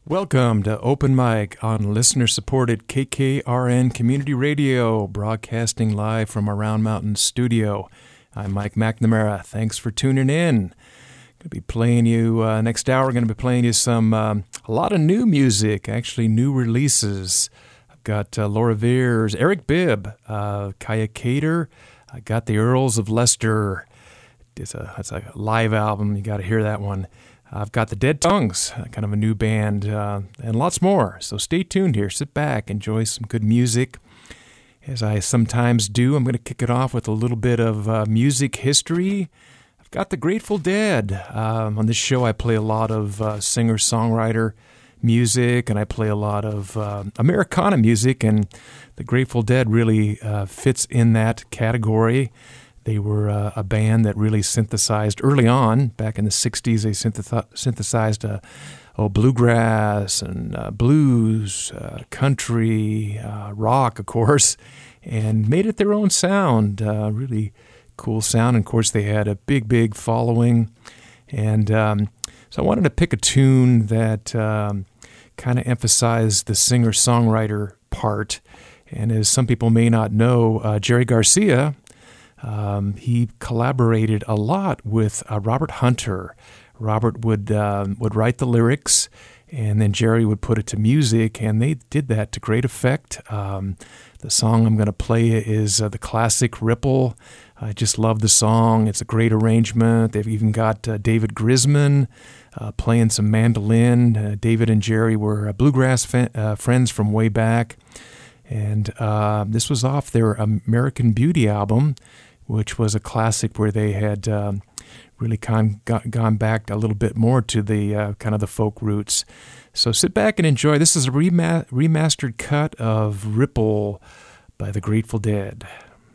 Welcome to Open Mic on listener-supported KKRN Community Radio, broadcasting live from our Round Mountain studio. I'm Mike McNamara. Thanks for tuning in. Going to be playing you next hour. Going to be playing you a lot of new music, actually new releases. I've got Laura Veirs, Eric Bibb, Kaya Cater. I got the Earls of Leicester. It's a live album. You got to hear that one. I've got the Dead Tongues, kind of a new band, and lots more. So stay tuned here. Sit back, enjoy some good music. As I sometimes do, I'm going to kick it off with a little bit of music history. I've got the Grateful Dead. On this show, I play a lot of singer-songwriter music, and I play a lot of Americana music, and the Grateful Dead really fits in that category. They were a band that really synthesized early on. Back in the 60s, they synthesized bluegrass and blues, country, rock, of course, and made it their own sound. Really cool sound. And of course, they had a big following. And so I wanted to pick a tune that kind of emphasized the singer-songwriter part. And as some people may not know, Jerry Garcia, he collaborated a lot with Robert Hunter. Robert would write the lyrics, and then Jerry would put it to music, and they did that to great effect. The song I'm going to play is the classic Ripple. I just love the song. It's a great arrangement. They've even got David Grisman playing some mandolin. David and Jerry were bluegrass friends from way back. And this was off their American Beauty album, which was a classic where they had really gone back a little bit more to the kind of the folk roots. So sit back and enjoy. This is a remastered cut of Ripple by the Grateful Dead.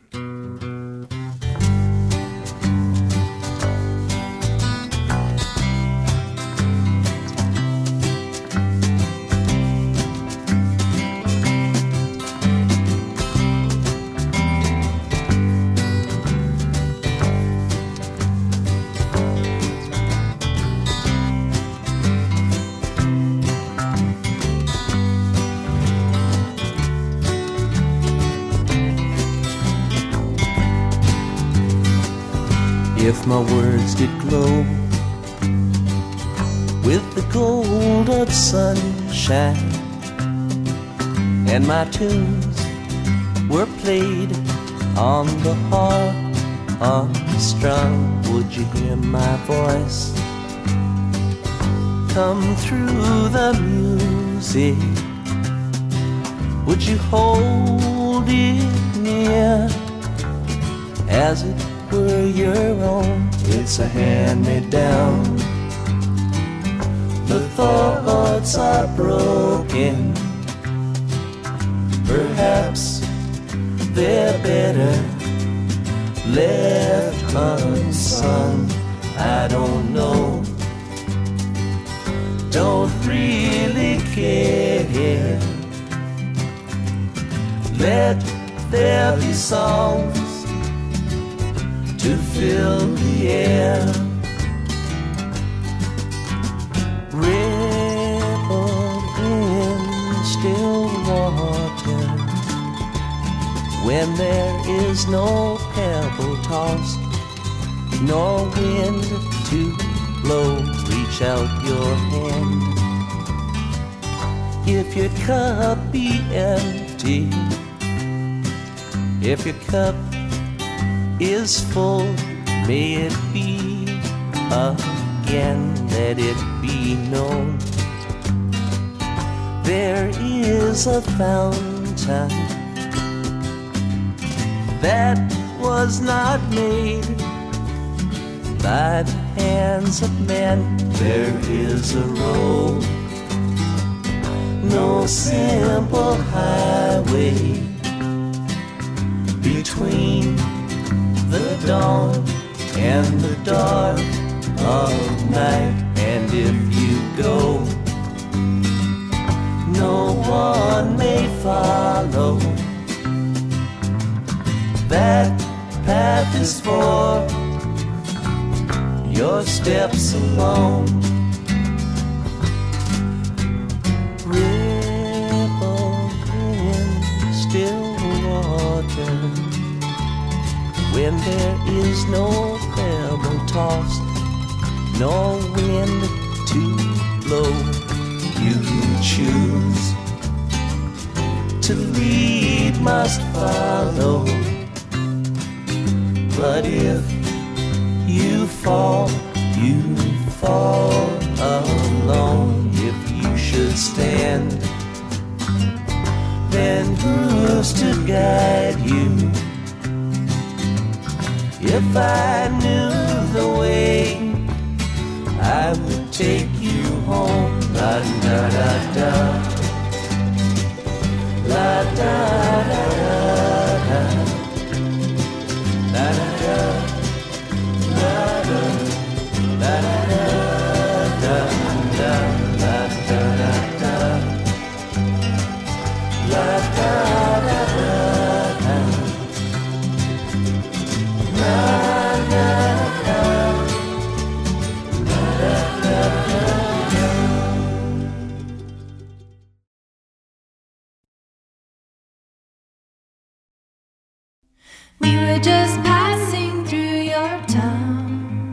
If my words did glow with the gold of sunshine, and my tunes were played on the harp unstrung, would you hear my voice come through the music? Would you hold it near as it were your own? It's a hand-me-down. The thoughts are broken. Perhaps they're better left unsung. I don't know. Don't really care. Let there be songs to fill the air. Ripple in still water when there is no pebble tossed, nor wind to blow. Reach out your hand. If your cup be empty, if your cup is full, may it be again, let it be known. There is a fountain that was not made by the hands of men. There is a road, no simple highway between the dawn and the dark of night. And if you go, no one may follow. That path is for your steps alone. must follow. But if you fall alone. If you should stand, then who's to guide you? If I knew the way, I would take you home. La da da da, la da da da, la da da, la da, la da da da da, la da da da, la da da da, la da da, la da da da. We were just passing through your town,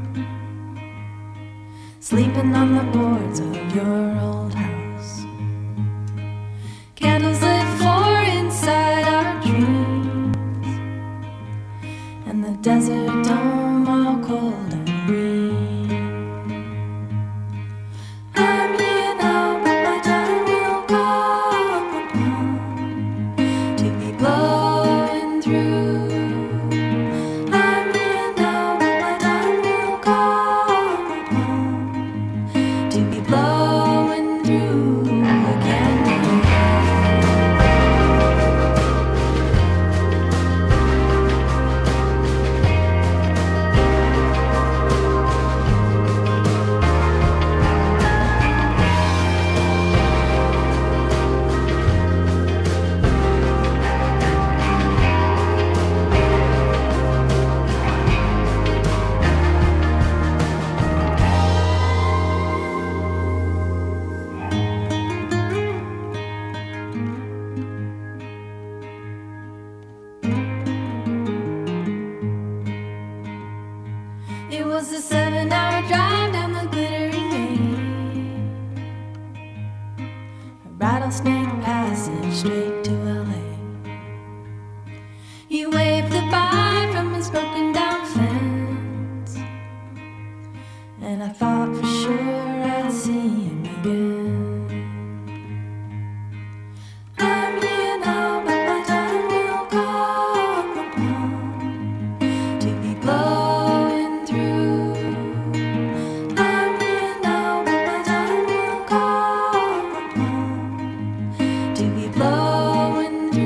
sleeping on the boards of your old house. Candles lit four inside our dreams, and the desert dome all cold and green. I'm here now, but my time will come to be blowing through. I'm here now, but my time will come to be blowing through again. It was a 7-hour drive down the glittering gate, a rattlesnake passage straight to LA. He waved goodbye from his broken down fence, and I thought for sure I'd see him again. I'm here now, but my time will come to be blowing through. I'm here now, but my time will come to be blowing through.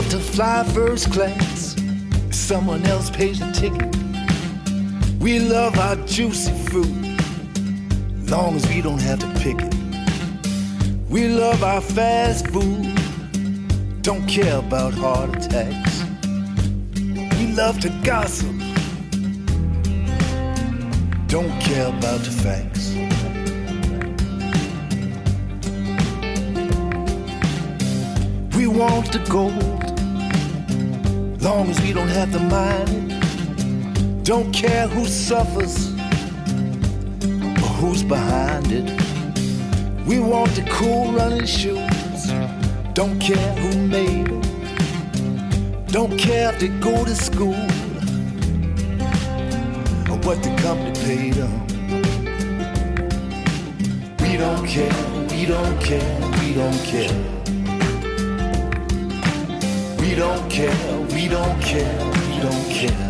love to fly first class. Someone else pays the ticket. We love our juicy fruit, long as we don't have to pick it. We love our fast food, don't care about heart attacks. We love to gossip, don't care about the facts. We want the gold, long as we don't have to mine it. Don't care who suffers or who's behind it. We want the cool running shoes, don't care who made them. Don't care if they go to school or what the company paid them. We don't care, we don't care, we don't care. We don't care, we don't care, we don't care.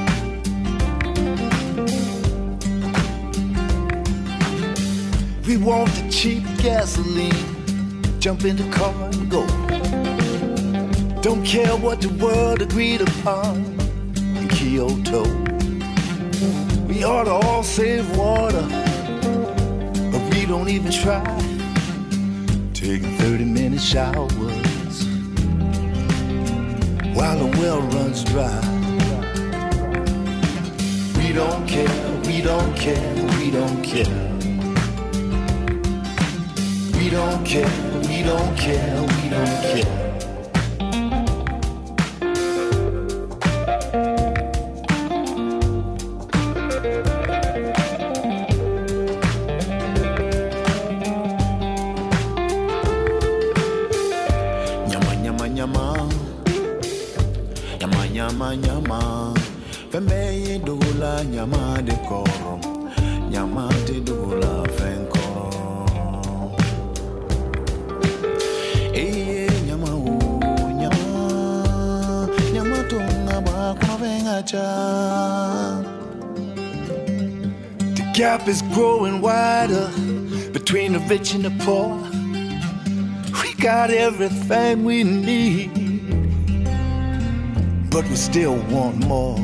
We want the cheap gasoline, jump in the car and go. Don't care what the world agreed upon in Kyoto. We ought to all save water, but we don't even try. Taking 30-minute showers while the well runs dry. We don't care, we don't care, we don't care. We don't care, we don't care, we don't care. Nyama, nyama, nyama. Nyama, nyama, nyama. Fembe dula nyama de koro. Nyama de dula fenko. The gap is growing wider between the rich and the poor. We got everything we need, but we still want more.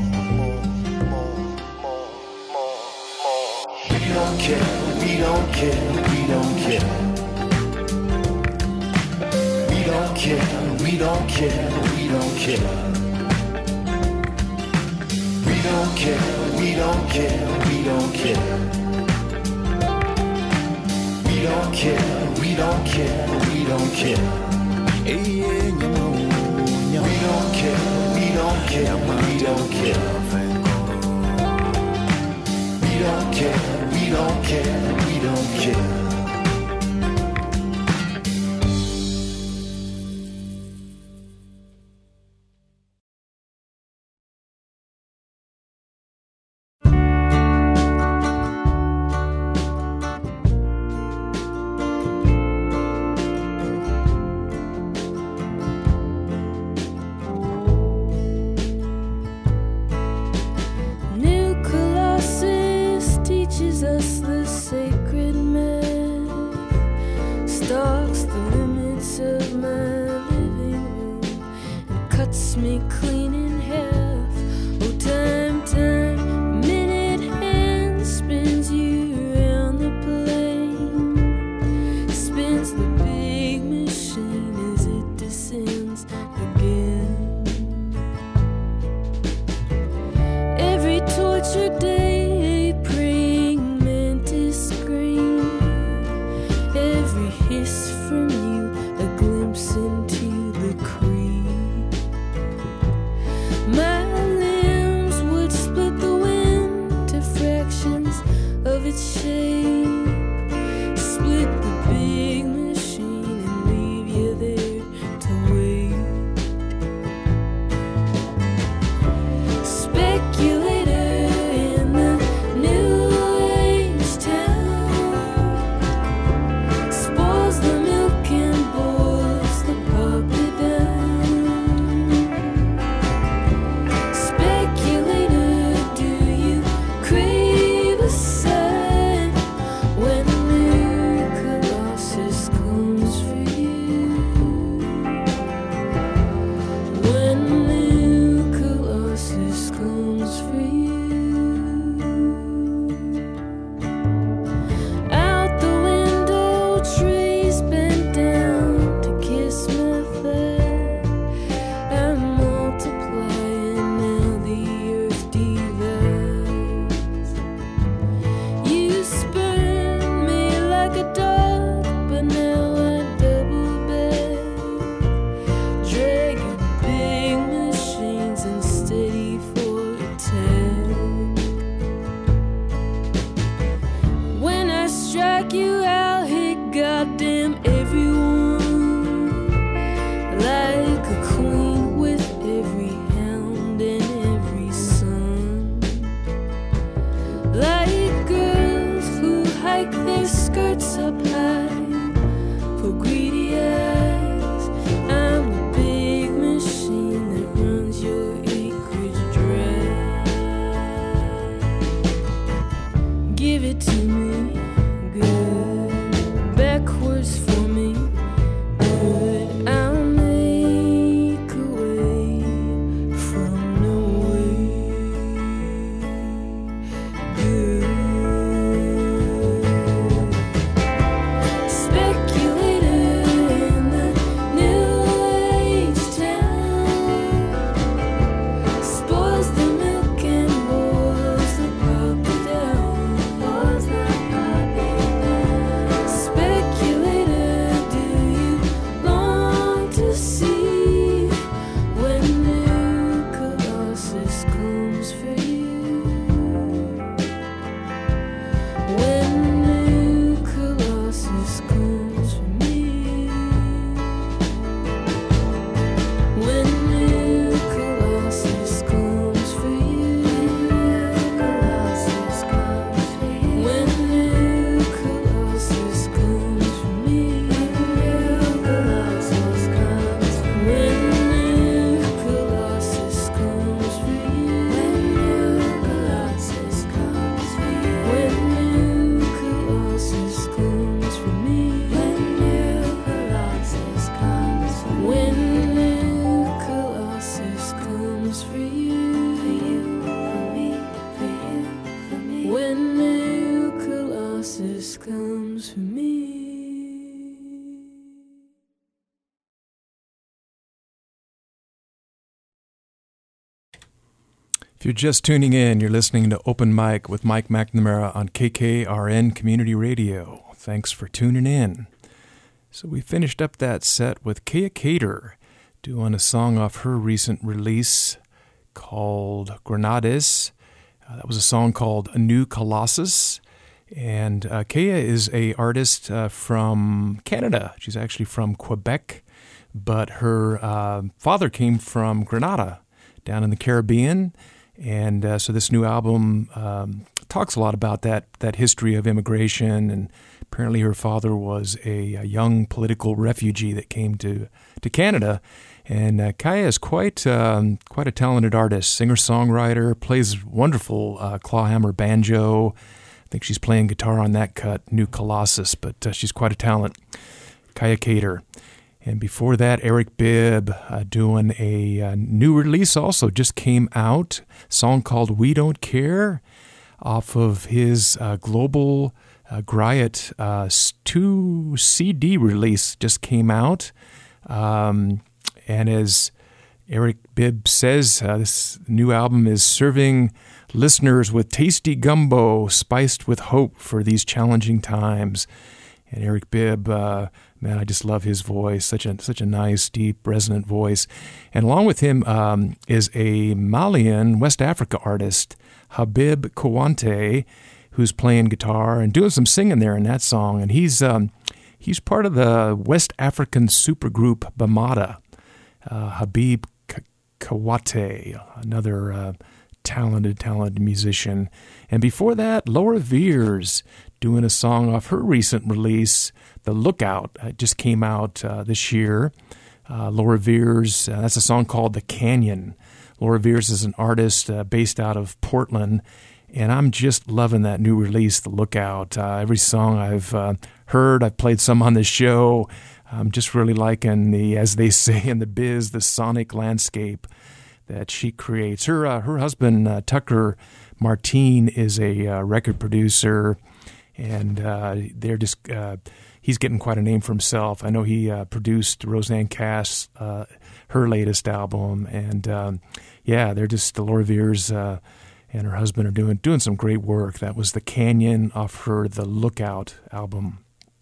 We don't care, we don't care, we don't care. We don't care, we don't care, we don't care. We don't care, we don't care, we don't care. We don't care, we don't care, we don't care. We don't care, we don't care, we don't care. We don't care, we don't care, we don't care. Spoils the milk and If you're just tuning in, you're listening to Open Mic with Mike McNamara on KKRN Community Radio. Thanks for tuning in. So we finished up that set with Kaya Cater doing a song off her recent release called Grenades. That was a song called A New Colossus. And Kaya is an artist from Canada. She's actually from Quebec, but her father came from Grenada down in the Caribbean. And so this new album talks a lot about that history of immigration. And apparently her father was a young political refugee that came to Canada. And Kaya is quite a talented artist, singer-songwriter, plays wonderful clawhammer banjo. I think she's playing guitar on that cut, New Colossus, but she's quite a talent. Kaya Cater. And before that, Eric Bibb doing a new release also, just came out, song called We Don't Care, off of his Global Griot 2 CD release, just came out. And as Eric Bibb says, this new album is serving listeners with tasty gumbo spiced with hope for these challenging times. And Eric Bibb, man, I just love his voice, such a nice, deep, resonant voice. And along with him is a Malian West Africa artist, Habib Kouante, who's playing guitar and doing some singing there in that song. And he's part of the West African supergroup Bamada. Habib Kouante, another talented musician. And before that, Laura Veers doing a song off her recent release, The Lookout. It just came out this year. Laura Veers, that's a song called The Canyon. Laura Veers is an artist based out of Portland, and I'm just loving that new release, The Lookout. Every song I've heard, I've played some on this show. I'm just really liking as they say in the biz, the sonic landscape that she creates. Her husband, Tucker Martine, is a record producer, and he's getting quite a name for himself. I know he produced Roseanne Cass, her latest album, and they're just, the Laura Veers and her husband are doing some great work. That was The Canyon off her The Lookout album.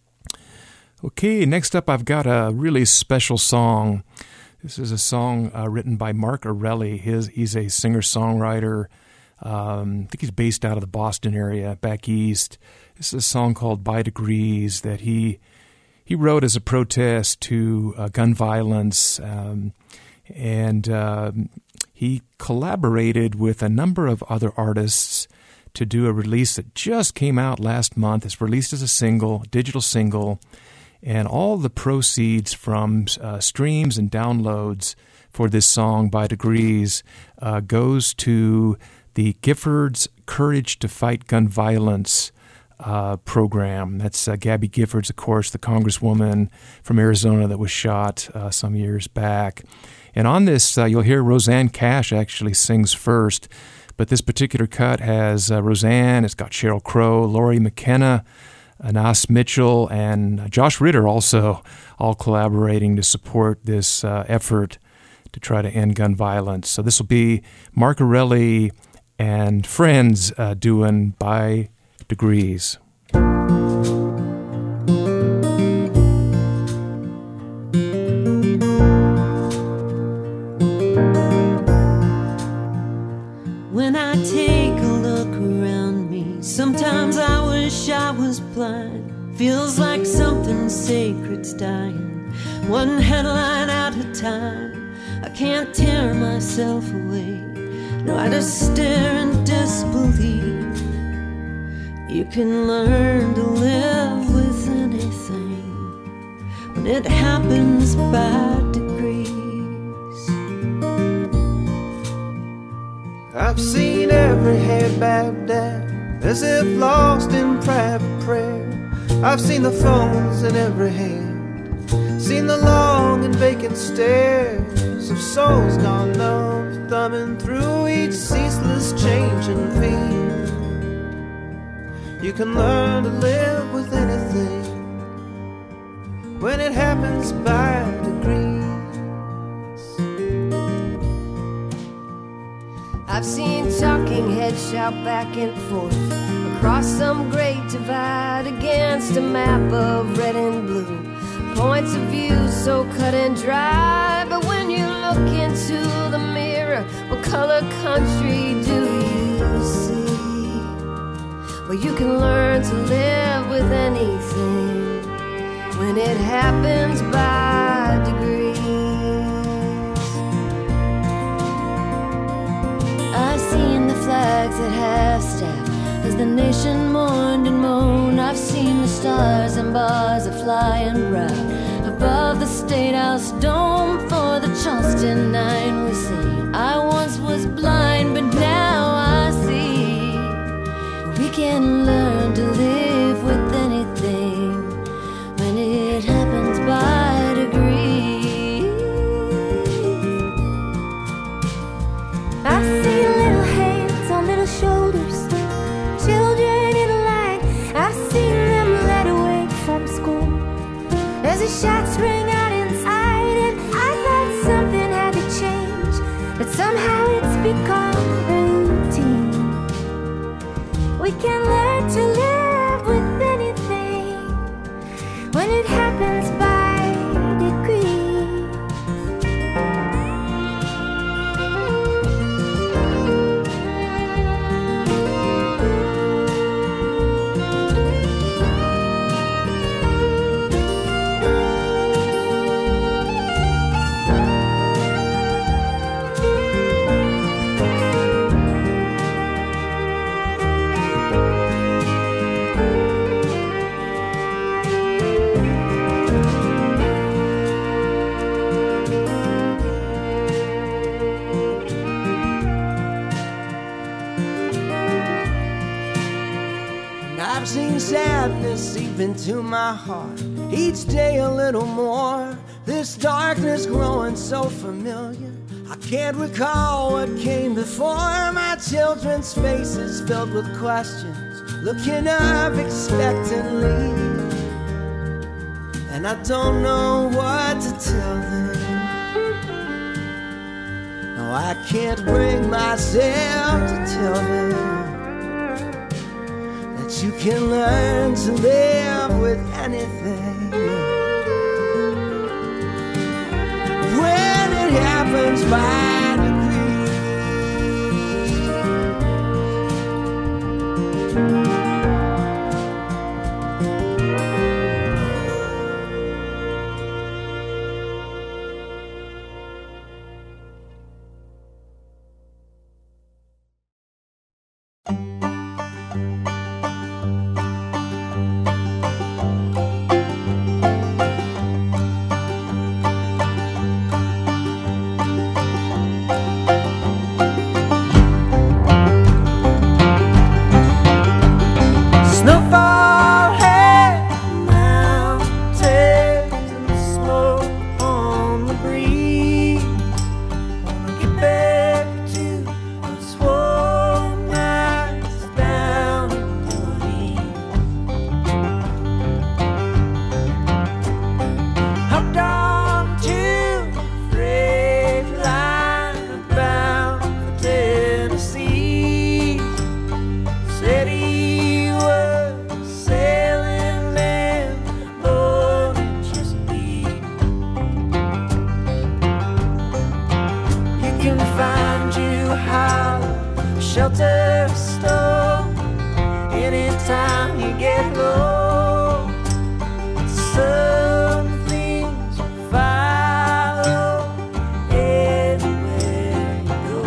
Okay, next up I've got a really special song. This is a song written by Mark Arelli. He's a singer-songwriter. I think he's based out of the Boston area, back east. This is a song called By Degrees that he wrote as a protest to gun violence, and he collaborated with a number of other artists to do a release that just came out last month. It's released as a single, digital single, and all the proceeds from streams and downloads for this song, By Degrees, goes to the Giffords Courage to Fight Gun Violence program. That's Gabby Giffords, of course, the congresswoman from Arizona that was shot some years back. And on this, you'll hear Roseanne Cash actually sings first, but this particular cut has Roseanne, it's got Sheryl Crow, Laurie McKenna, Anas Mitchell, and Josh Ritter also all collaborating to support this effort to try to end gun violence. So this will be Mark Arelli and friends doing By Degrees. When I take a look around me, sometimes I wish I was blind. Feels like something sacred's dying, one headline at a time. I can't tear myself away, no, I just stare in disbelief. You can learn to live with anything when it happens by degrees. I've seen every head bowed down as if lost in private prayer. I've seen the phones in every hand, seen the long and vacant stares of souls gone numb, thumbing through each ceaseless change and fear. You can learn to live with anything when it happens by degrees. I've seen talking heads shout back and forth across some great divide against a map of red and blue. Points of view so cut and dry, but when you look into the mirror, what color country do you see? Well, you can learn to live with anything when it happens by degrees. I've seen the flags at half-staff as the nation mourned and moaned. I've seen the stars and bars a-flying bright above the State House dome. For the Charleston 9 we sing, I once was blind, but now I see. We can learn to live with anything when it happens by degrees. I see little hands on little shoulders, children in a line. I've seen them led away from school as the shots ring out inside, and I thought something had to change, but somehow it's become routine. We can learn to live with anything when it happens by degrees. I've seen sadness seep into my heart, each day a little more. This darkness growing so familiar, I can't recall what came before. My children's faces filled with questions, looking up expectantly, and I don't know what to tell them. No, I can't bring myself to tell them you can learn to live with anything when it happens by degrees. Shelter stone anytime you get low. Some things will follow everywhere you go.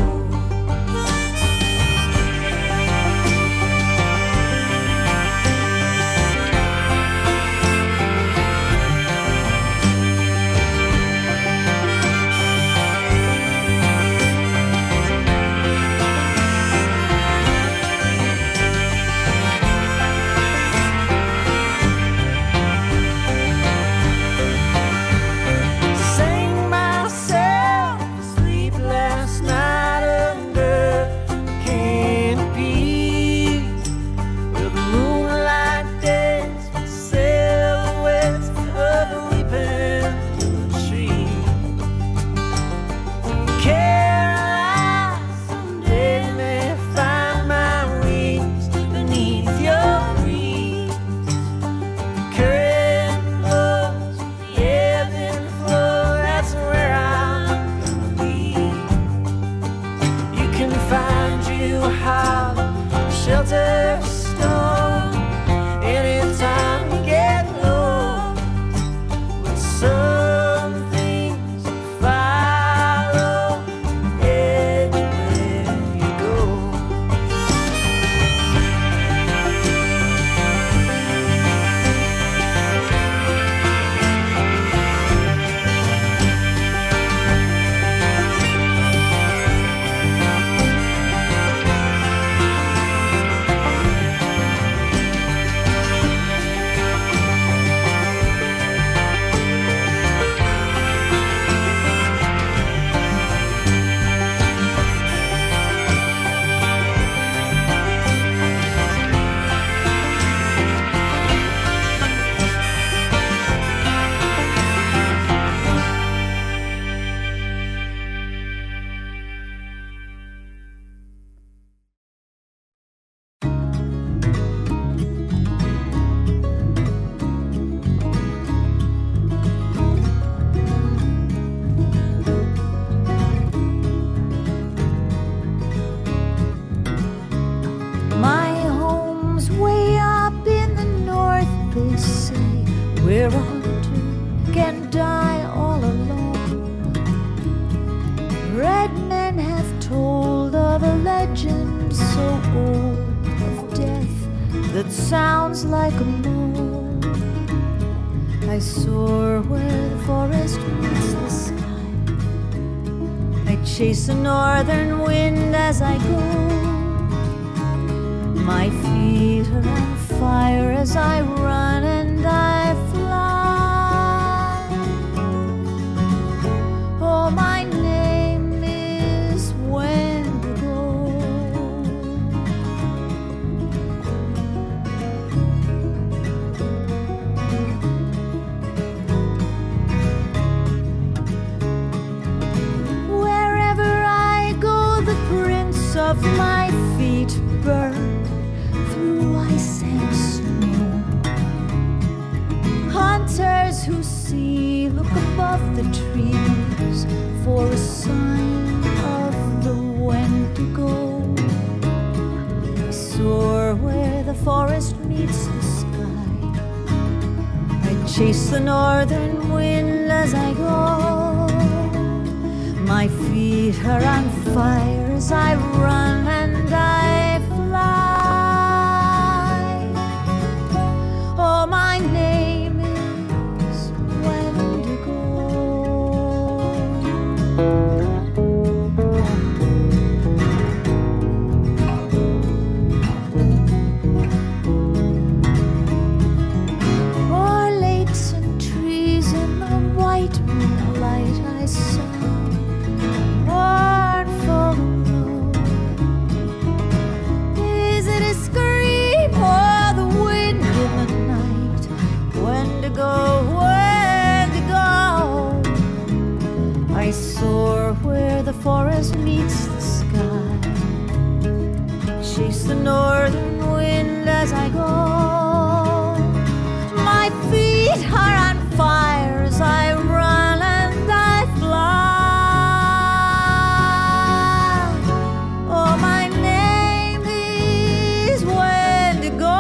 Some things follow everywhere you go. My home's way up in the north, they say, where a hunter can die all alone. Red men have told of a legend so old of death that sounds like a moan. I soar where the forest meets the sky. I chase the northern wind as I go. My feet are on fire as I run and I fly. Oh, my name is Wendigo. Wherever I go, the prints of my feet burn through ice and snow. Hunters who see look above the trees for a sign of the Wendigo. I soar where the forest meets the sky. I chase the northern wind as I go. My feet are on fire as I run and I fly. Oh, my name is Wendigo. O'er lakes and trees in the white moonlight I saw mournful road. Is it a scream or the wind in the night? Wendigo, Wendigo. I soar where the forest meets the sky. Chase the northern wind as I go. My feet are on fire as I run and I fly. Oh, my name is Wendigo.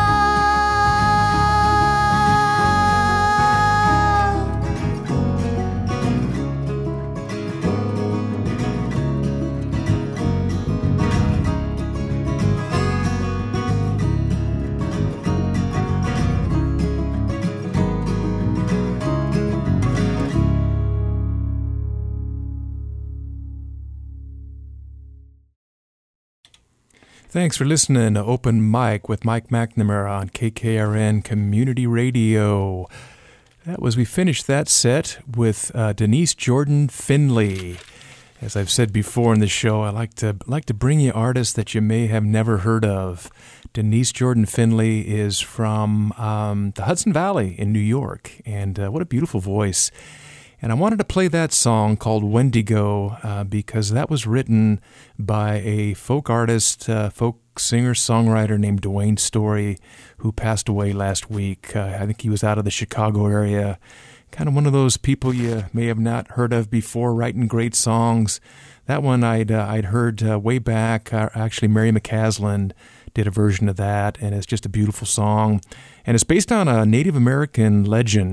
Thanks for listening to Open Mic with Mike McNamara on KKRN Community Radio. We finished that set with Denise Jordan Findlay. As I've said before in the show, I like to bring you artists that you may have never heard of. Denise Jordan Findlay is from the Hudson Valley in New York, and what a beautiful voice. And I wanted to play that song called Wendigo because that was written by a folk artist, folk singer-songwriter named Dwayne Story, who passed away last week. I think he was out of the Chicago area. Kind of one of those people you may have not heard of before, writing great songs. That one I'd heard way back. Actually, Mary McCaslin did a version of that, and it's just a beautiful song. And it's based on a Native American legend.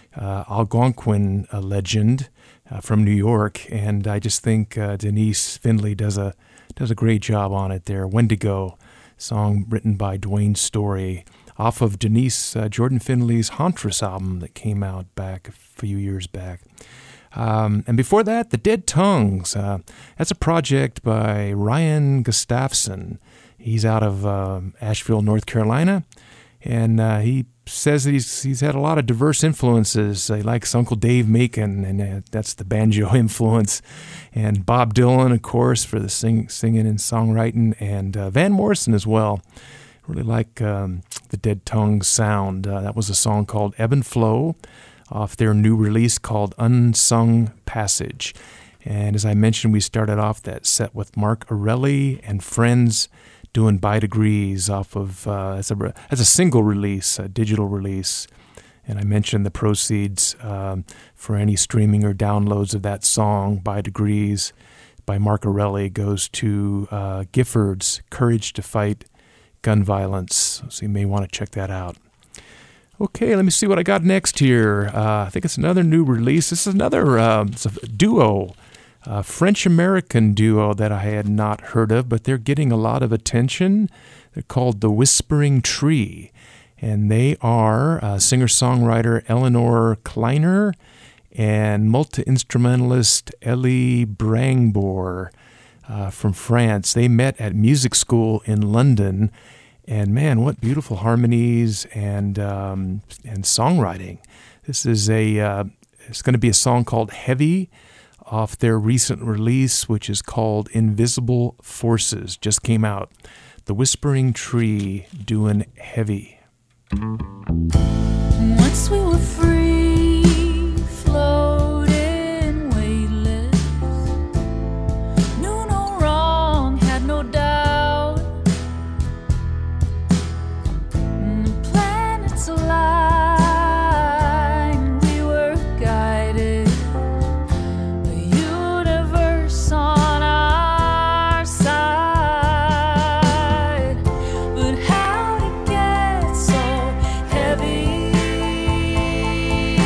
Algonquin legend from New York, and I just think Denise Findlay does a great job on it there. Wendigo, song written by Dwayne Story, off of Denise Jordan Findlay's Hauntress album that came out back a few years back. And before that, The Dead Tongues. That's a project by Ryan Gustafson. He's out of Asheville, North Carolina, and he says that he's had a lot of diverse influences. He likes Uncle Dave Macon, and that's the banjo influence, and Bob Dylan, of course, for the singing and songwriting, and Van Morrison as well. Really like the Dead Tongues sound. That was a song called Ebb and Flow off their new release called Unsung Passage. And as I mentioned, we started off that set with Mark Arelli and Friends doing By Degrees off of, as a single release, a digital release. And I mentioned the proceeds for any streaming or downloads of that song, By Degrees, by Mark Arelli, goes to Gifford's Courage to Fight Gun Violence. So you may want to check that out. Okay, let me see what I got next here. I think it's another new release. This is another it's a duo, French-American duo that I had not heard of, but they're getting a lot of attention. They're called The Whispering Tree, and they are singer-songwriter Eleanor Kleiner and multi-instrumentalist Elie Brangbourg from France. They met at music school in London. And man, what beautiful harmonies and songwriting! This is it's going to be a song called "Heavy" off their recent release, which is called "Invisible Forces." Just came out. The Whispering Tree doing "Heavy." Once we were free, floating weightless, knew no wrong, had no doubt. Line, we were guided, the universe on our side. But how to get so heavy?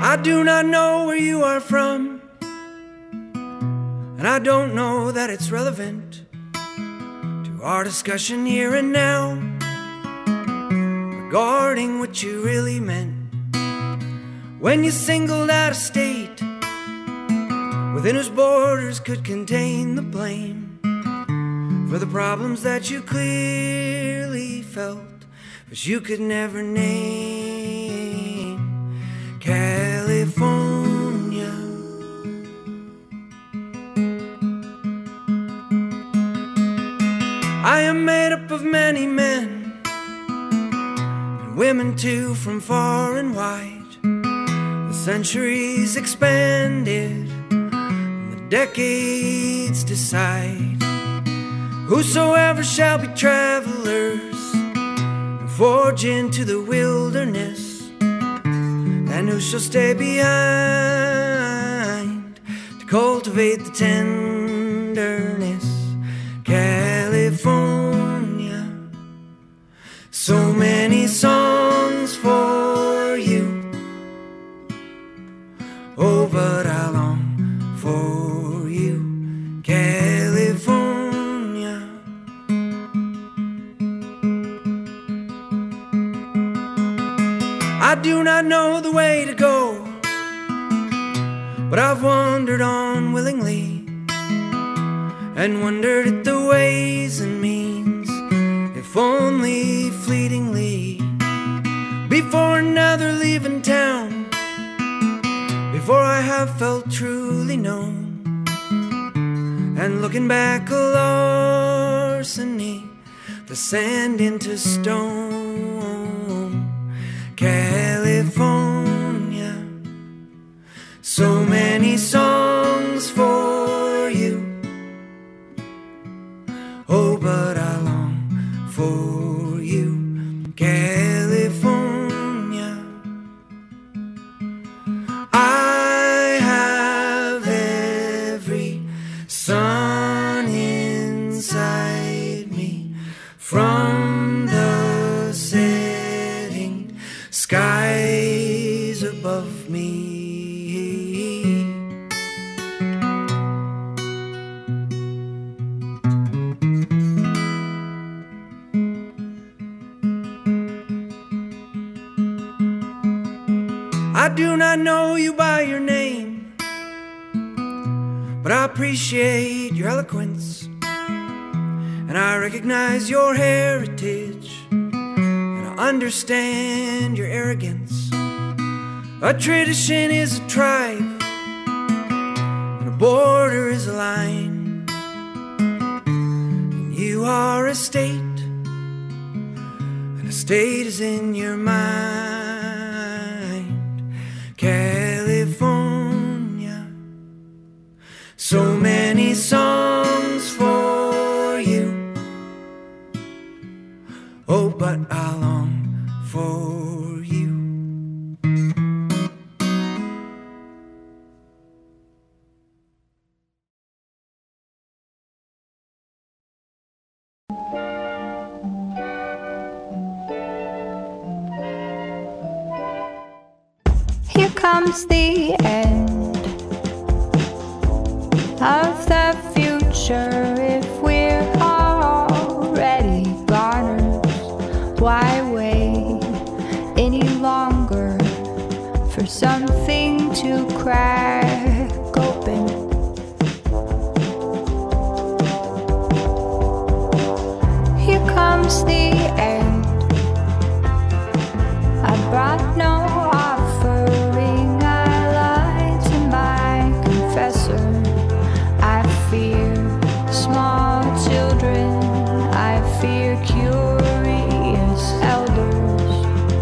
I do not know where you are from, and I don't know that it's relevant to our discussion here and now regarding what you really meant when you singled out a state within whose borders could contain the blame for the problems that you clearly felt, but you could never name. California. I am made up of many men and women too, from far and wide. The centuries expanded, the decades decide. Whosoever shall be travelers and forge into the wilderness, and who shall stay behind to cultivate the tenderness. California, so many songs for you. Oh, but I long for you, California. I do not know the way to go, but I've wandered on willingly and wondered at the ways and means, if only fleetingly, before another leaving town, before I have felt truly known, and looking back a larceny, the sand into stone. California, so many songs for you. Oh, but I long for you, California. I have every sun inside me, from the setting skies above me. I do not know you by your name, but I appreciate your eloquence, and I recognize your heritage, and I understand your arrogance. A tradition is a tribe, and a border is a line, and you are a state, and a state is in your mind. California, so many songs for you. Oh, but I long for you. Here comes the end of the future. If we're already garners, why wait any longer for something to crack open? Here comes the end. I brought no offering, I lied to my confessor. I fear small children, I fear curious elders.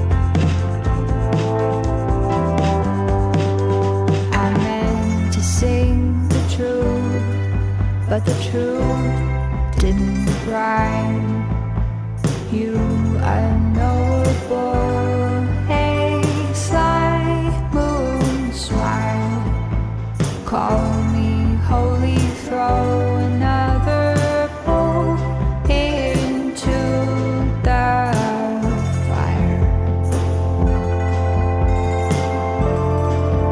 I meant to sing the truth, but the truth didn't rhyme. You unknowable, a sly moon smile. Call me holy, throw another bowl into the fire.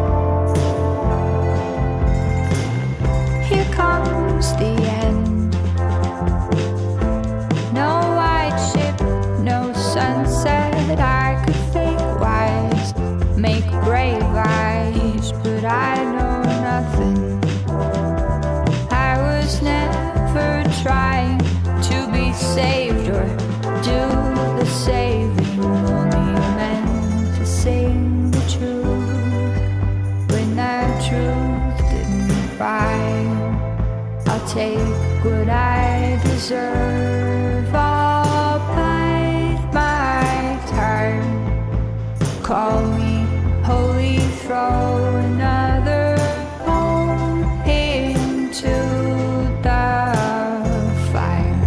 make brave eyes, but I know nothing. I was never trying to be saved or do the saving, only meant to sing the truth when that truth didn't rhyme. I'll take what I deserve, I'll bide my time. Call me holy, throw another bone into the fire.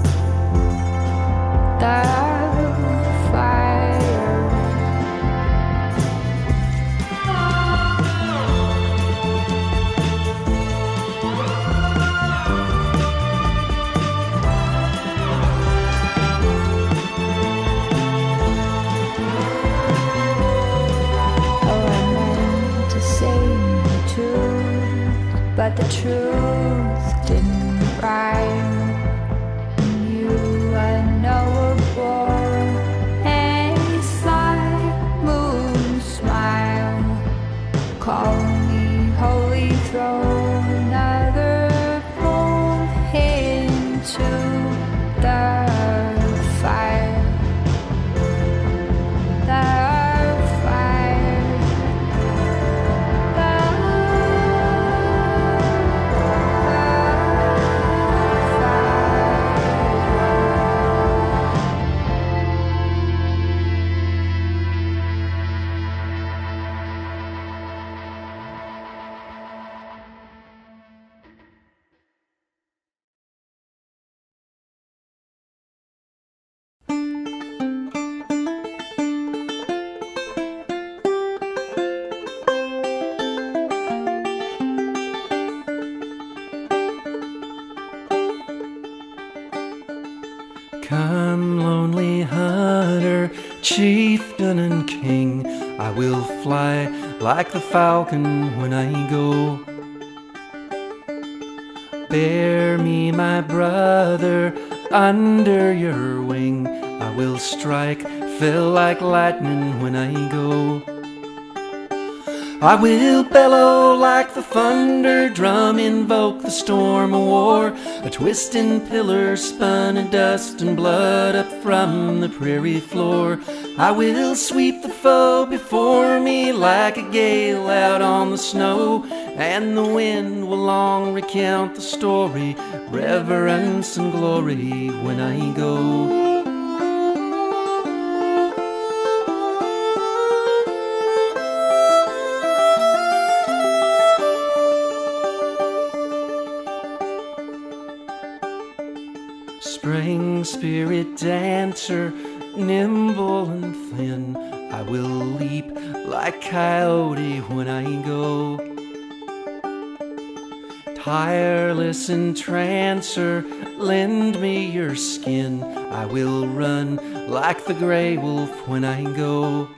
The but the truth didn't rhyme. You unknowable, a sly moon smile. Call me holy, throw another bone into the fire. Come, lonely hunter, chieftain and king, I will fly like the falcon when I go. Bear me, my brother, under your wing, I will strike, fell like lightning when I go. I will bellow like the thunder drum, invoke the storm of war, a twisting pillar spun of dust and blood up from the prairie floor. I will sweep the foe before me like a gale out on the snow, and the wind will long recount the story, reverence and glory when I go. Spring spirit dancer, nimble and thin, I will leap like coyote when I go. Tireless entrancer, lend me your skin, I will run like the gray wolf when I go.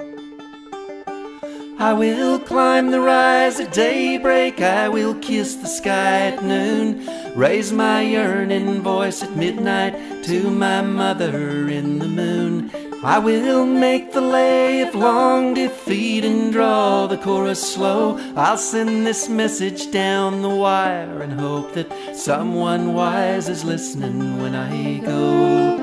I will climb the rise at daybreak, I will kiss the sky at noon, raise my yearning voice at midnight to my mother in the moon. I will make the lay of long defeat and draw the chorus slow. I'll send this message down the wire and hope that someone wise is listening when I go.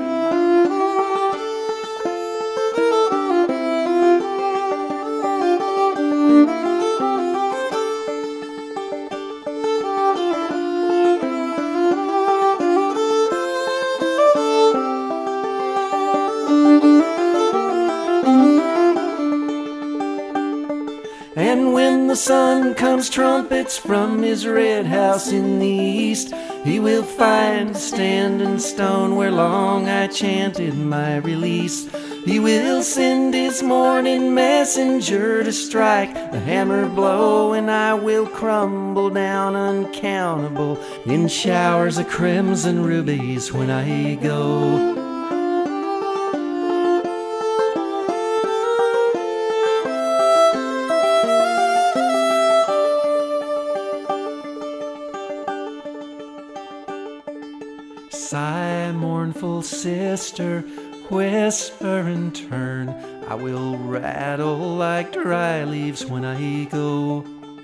And when the sun comes trumpets from his red house in the east, he will find a standing stone where long I chanted my release. He will send his morning messenger to strike a hammer blow, and I will crumble down uncountable in showers of crimson rubies when I go. Sigh, mournful sister, whisper and turn. I will rattle like dry leaves when I go.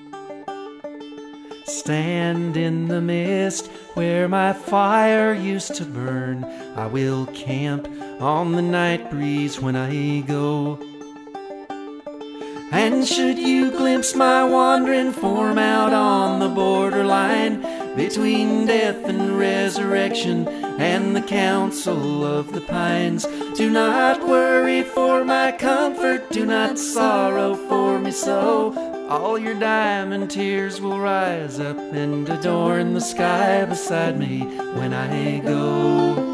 Stand in the mist where my fire used to burn. I will camp on the night breeze when I go. And should you glimpse my wandering form out on the borderline between death and resurrection and the council of the pines, do not worry for my comfort, do not sorrow for me so. All your diamond tears will rise up and adorn the sky beside me when I go.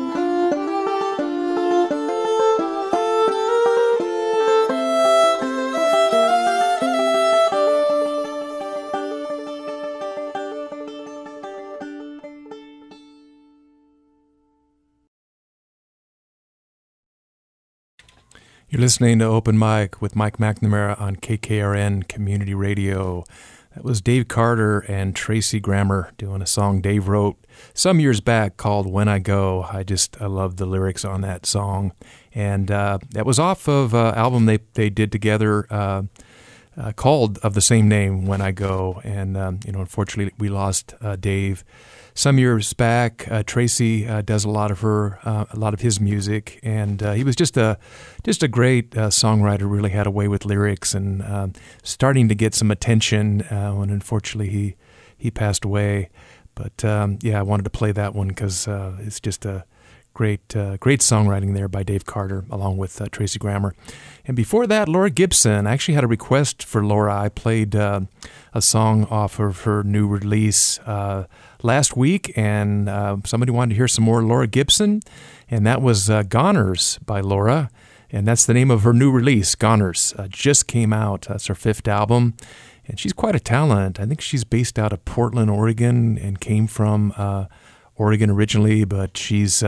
You're listening to Open Mic with Mike McNamara on KKRN Community Radio. That was Dave Carter and Tracy Grammer doing a song Dave wrote some years back called When I Go. I love the lyrics on that song. And that was off of an album they did together called of the same name, When I Go. And, unfortunately we lost Dave some years back. Tracy does a lot of his music, and he was just a great songwriter. Really had a way with lyrics, and starting to get some attention when unfortunately he passed away. But I wanted to play that one because it's just a great songwriting there by Dave Carter along with Tracy Grammer. And before that, Laura Gibson. I actually had a request for Laura. I played a song off of her new release last week, and somebody wanted to hear some more Laura Gibson, and that was Goners by Laura, and that's the name of her new release. Goners just came out. That's her 5th album, and she's quite a talent. I think she's based out of Portland, Oregon, and came from Oregon originally, but she's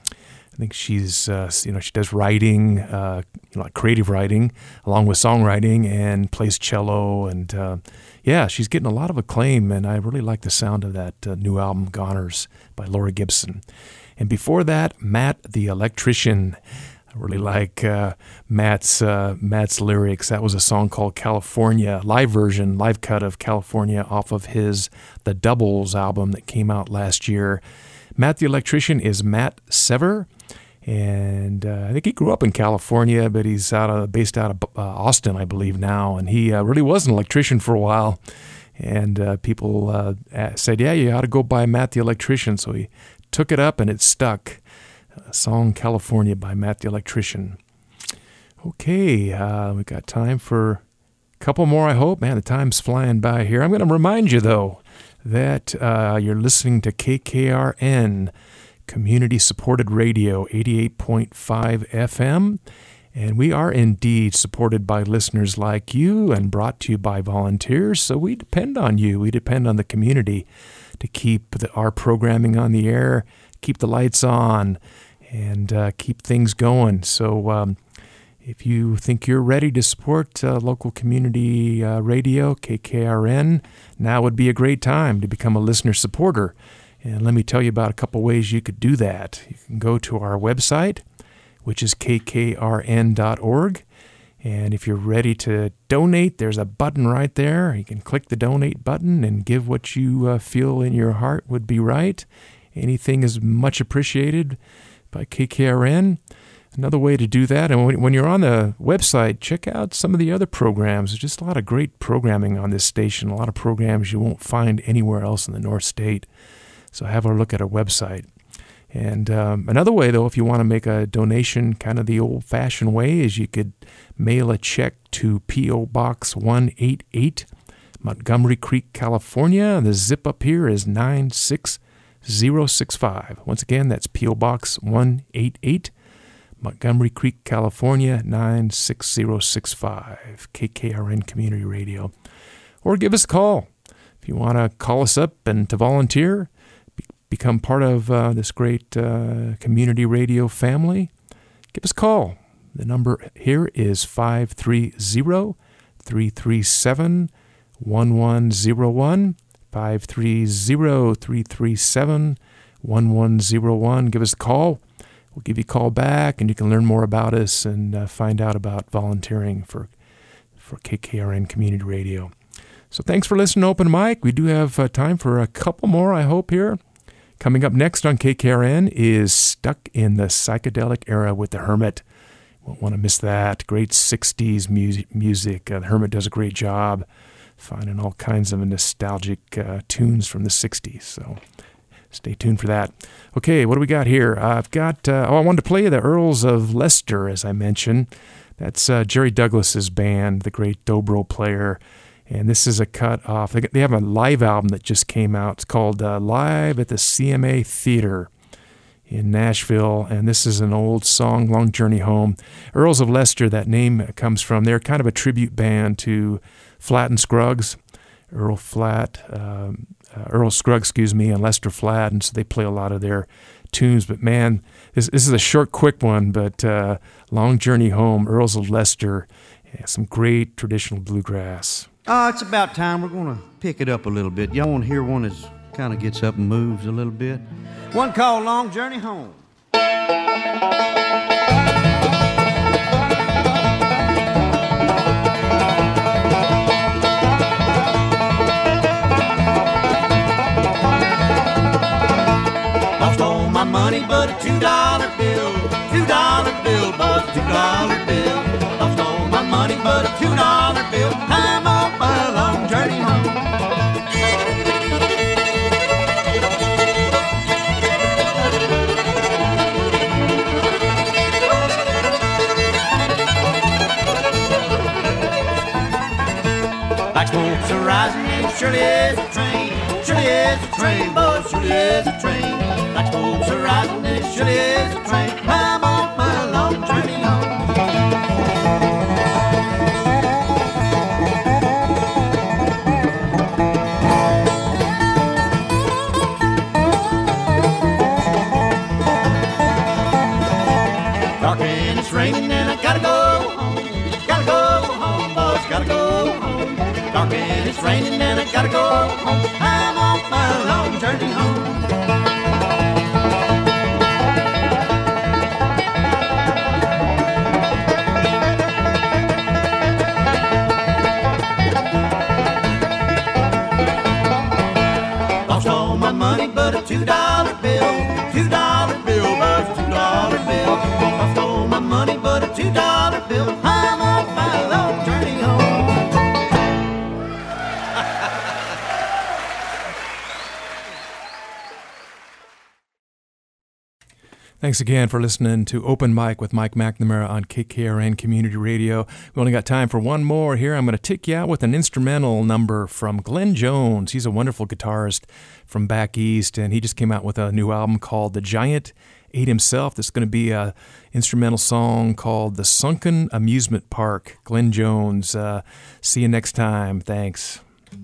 she does writing, creative writing, along with songwriting, and plays cello, and she's getting a lot of acclaim, and I really like the sound of that new album, Goners, by Laura Gibson. And before that, Matt the Electrician. I really like Matt's lyrics. That was a song called California, live cut of California off of his The Doubles album that came out last year. Matt the Electrician is Matt Sever, and I think he grew up in California, but he's based out of Austin, I believe, now. And he really was an electrician for a while, and people said, "Yeah, you ought to go by Matt the Electrician." So he took it up, and it stuck. Song California by Matt the Electrician. Okay, we got time for a couple more, I hope. Man, the time's flying by here. I'm going to remind you, though, that you're listening to KKRN, community-supported radio, 88.5 FM, and we are indeed supported by listeners like you and brought to you by volunteers, so we depend on you. We depend on the community to keep our programming on the air, keep the lights on, and keep things going. So if you think you're ready to support local community radio, KKRN, now would be a great time to become a listener supporter. And let me tell you about a couple ways you could do that. You can go to our website, which is kkrn.org. And if you're ready to donate, there's a button right there. You can click the donate button and give what you feel in your heart would be right. Anything is much appreciated by KKRN. Another way to do that, and when you're on the website, check out some of the other programs. There's just a lot of great programming on this station, a lot of programs you won't find anywhere else in the North State. So have a look at our website. And another way, though, if you want to make a donation kind of the old-fashioned way, is you could mail a check to P.O. Box 188, Montgomery Creek, California. The zip up here is 96065. Once again, that's P.O. Box 188, Montgomery Creek, California, 96065, KKRN Community Radio. Or give us a call. If you want to call us up and to volunteer, become part of this great community radio family, give us a call. The number here is 530-337-1101, 530-337-1101. Give us a call. we'll give you a call back, and you can learn more about us and find out about volunteering for KKRN Community Radio. So thanks for listening to Open Mic. We do have time for a couple more, I hope, here. Coming up next on KKRN is Stuck in the Psychedelic Era with The Hermit. Won't want to miss that. Great 60s music. The Hermit does a great job finding all kinds of nostalgic tunes from the 60s. So stay tuned for that. Okay, what do we got here? I've got, I wanted to play the Earls of Leicester, as I mentioned. That's Jerry Douglas's band, the great dobro player. And this is a cut off. They have a live album that just came out. It's called Live at the CMA Theater in Nashville. And this is an old song, Long Journey Home. Earls of Leicester, that name comes from, they're kind of a tribute band to Flatt and Scruggs. Earl Scruggs, and Lester Flatt. And so they play a lot of their tunes. But man, this is a short, quick one, but Long Journey Home, Earls of Leicester, some great traditional bluegrass. It's about time. We're going to pick it up a little bit. Y'all want to hear one that kind of gets up and moves a little bit? One called Long Journey Home. Lost all my money but a $2 bill. $2 bill, boss, $2 bill. Lost all my money but a $2 bill. I'm on my long journey home. Like smoke's a rising and it surely is a train. Surely is a train, boy, surely is a train. Like smoke's a rising and it surely is a train. I'm on my long journey home. Dark and it's raining and I gotta go home. Gotta go home, boys, gotta go home. Dark and it's raining and I gotta go home. I'm on my long journey home. Lost all my money but a $2 bill. $2 bill, boys, $2 bill. Lost all my money but a $2 bill. I'm on my long journey home. Thanks again for listening to Open Mic with Mike McNamara on KKRN Community Radio. We only got time for one more here. I'm going to tick you out with an instrumental number from Glenn Jones. He's a wonderful guitarist from back east, and he just came out with a new album called The Giant Ate Himself. There's going to be an instrumental song called The Sunken Amusement Park. Glenn Jones. See you next time. Thanks.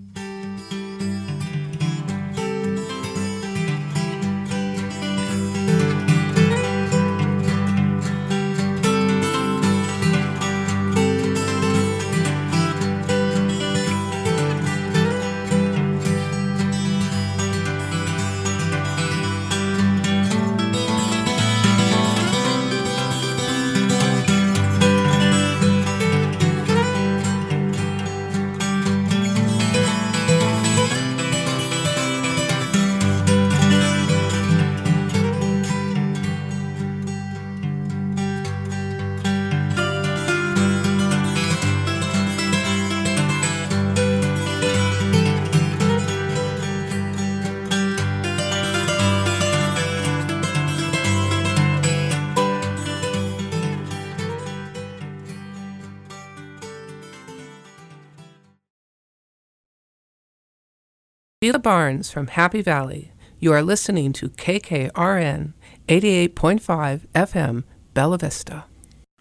Sheila Barnes from Happy Valley. You are listening to KKRN 88.5 FM, Bella Vista.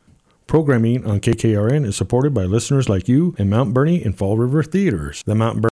Programming on KKRN is supported by listeners like you and Mount Bernie and Fall River Theaters. The Mount Bernie